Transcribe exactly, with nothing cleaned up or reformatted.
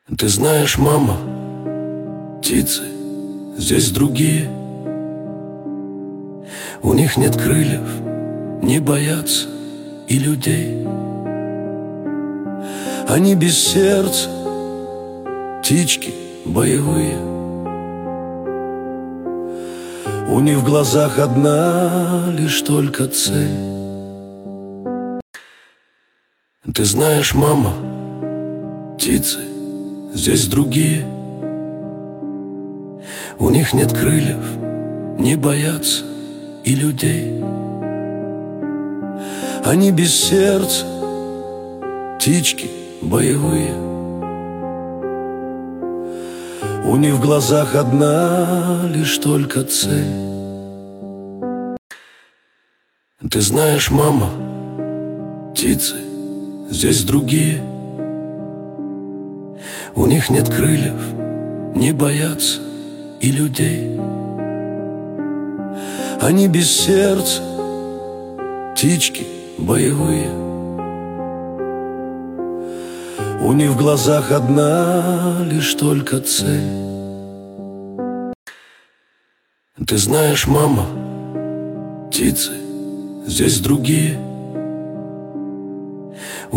Ты знаешь, мама, птицы здесь другие. У них нет крыльев, не боятся и людей. Они без сердца, птички боевые. У них в глазах одна лишь только цель. Ты знаешь, мама, птицы здесь другие. У них нет крыльев, не боятся и людей. Они без сердца, птички боевые. У них в глазах одна лишь только цель. Ты знаешь, мама, птицы здесь другие. У них нет крыльев, не боятся и людей. Они без сердца, птички боевые. У них в глазах одна лишь только цель. Ты знаешь, мама, птицы здесь другие.